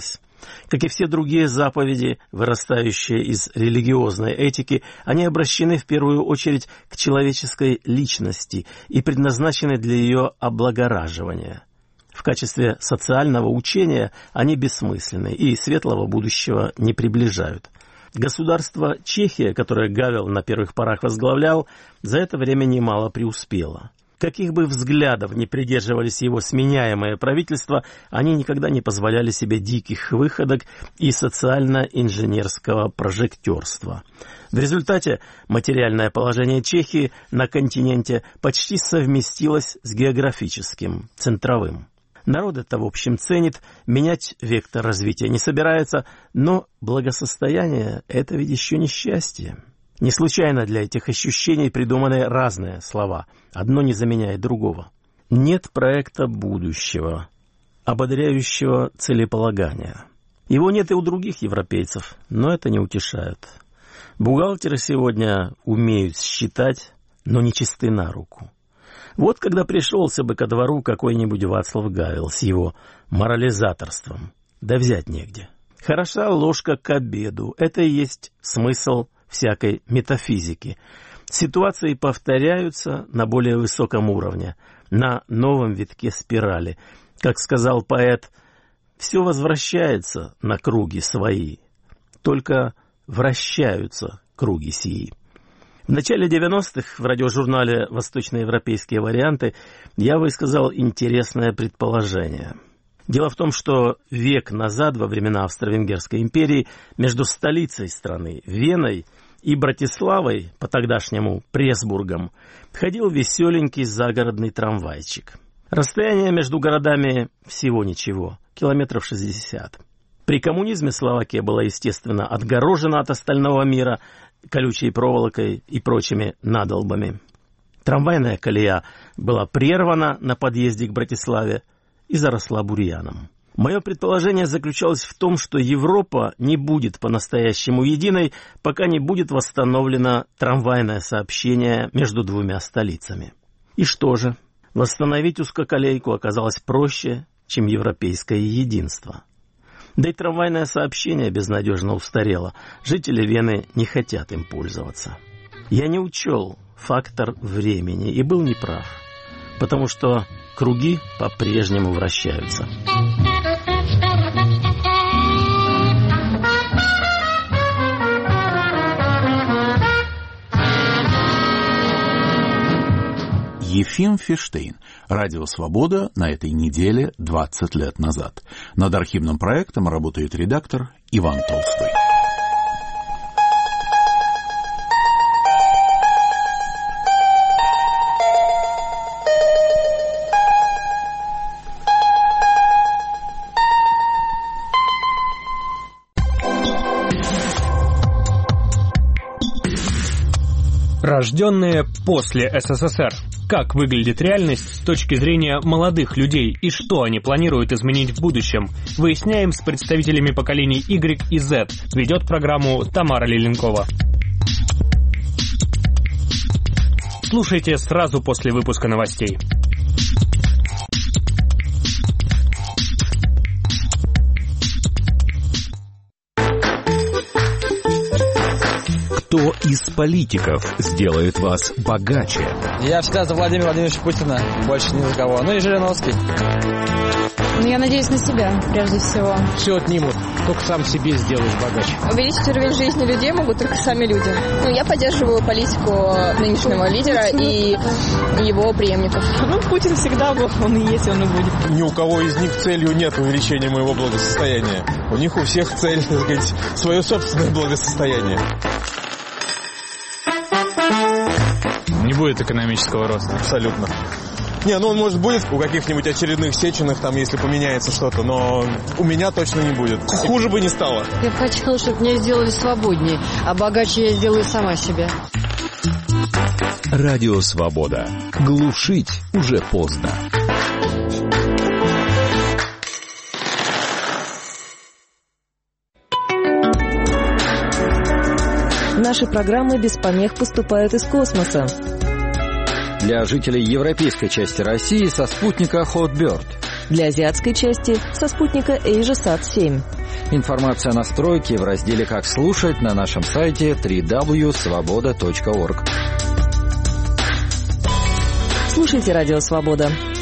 Speaker 20: Как и все другие заповеди, вырастающие из религиозной этики, они обращены в первую очередь к человеческой личности и предназначены для ее облагораживания. В качестве социального учения они бессмысленны и светлого будущего не приближают. Государство Чехия, которое Гавел на первых порах возглавлял, за это время немало преуспело. Каких бы взглядов ни придерживались его сменяемые правительства, они никогда не позволяли себе диких выходок и социально-инженерского прожектерства. В результате материальное положение Чехии на континенте почти совместилось с географическим, центровым. Народ это, в общем, ценит, менять вектор развития не собирается, но благосостояние – это ведь еще не счастье. Не случайно для этих ощущений придуманы разные слова, одно не заменяет другого. Нет проекта будущего, ободряющего целеполагания. Его нет и у других европейцев, но это не утешает. Бухгалтеры сегодня умеют считать, но не чисты на руку. Вот когда пришелся бы ко двору какой-нибудь Вацлав Гавел с его морализаторством, да взять негде. Хороша ложка к обеду, это и есть смысл всякой метафизики. Ситуации повторяются на более высоком уровне, на новом витке спирали. Как сказал поэт, все возвращается на круги свои, только вращаются круги сии. В начале 90-х в радиожурнале «Восточноевропейские варианты» я высказал интересное предположение. Дело в том, что век назад, во времена Австро-Венгерской империи, между столицей страны, Веной, и Братиславой, по-тогдашнему Пресбургом, ходил веселенький загородный трамвайчик. Расстояние между городами всего ничего, километров 60. При коммунизме Словакия была, естественно, отгорожена от остального мира колючей проволокой и прочими надолбами. Трамвайная колея была прервана на подъезде к Братиславе и заросла бурьяном. Мое предположение заключалось в том, что Европа не будет по-настоящему единой, пока не будет восстановлено трамвайное сообщение между двумя столицами. И что же? Восстановить узкоколейку оказалось проще, чем европейское единство. Да и трамвайное сообщение безнадежно устарело. Жители Вены не хотят им пользоваться. Я не учел фактор времени и был неправ, потому что круги по-прежнему вращаются.
Speaker 1: Ефим Фиштейн. Радио «Свобода» на этой неделе 20 лет назад. Над архивным проектом работает редактор Иван Толстой.
Speaker 21: Рожденные после СССР. Как выглядит реальность с точки зрения молодых людей и что они планируют изменить в будущем, выясняем с представителями поколений Y и Z. Ведет программу Тамара Лиленкова. Слушайте сразу после выпуска новостей.
Speaker 22: Кто из политиков сделает вас богаче?
Speaker 23: Я всегда за Владимира Владимировича Путина, больше ни за кого. Ну и Жириновский.
Speaker 16: Ну, я надеюсь на себя, прежде всего.
Speaker 23: Все отнимут, только сам себе сделаешь богаче.
Speaker 16: Увеличить уровень жизни людей могут только сами люди. Ну, я поддерживаю политику нынешнего лидера и его преемников.
Speaker 11: Ну, Путин всегда был, он и есть, он и будет.
Speaker 24: Ни у кого из них целью нет увеличения моего благосостояния. У них у всех цель, так сказать, свое собственное благосостояние.
Speaker 25: Не будет экономического роста.
Speaker 24: Абсолютно. Не, ну он, может, будет у каких-нибудь очередных Сеченых, там, если поменяется что-то, но у меня точно не будет. Хуже бы не стало.
Speaker 2: Я бы хотела, чтобы меня сделали свободнее, а богаче я сделаю сама себя.
Speaker 22: Радио «Свобода». Глушить уже поздно.
Speaker 26: Наши программы без помех поступают из космоса.
Speaker 27: Для жителей европейской части России со спутника Hotbird.
Speaker 26: Для азиатской части со спутника AsiaSat-7.
Speaker 6: Информация о настройке в разделе «Как слушать» на нашем сайте www.svoboda.org.
Speaker 26: Слушайте «Радио Свобода».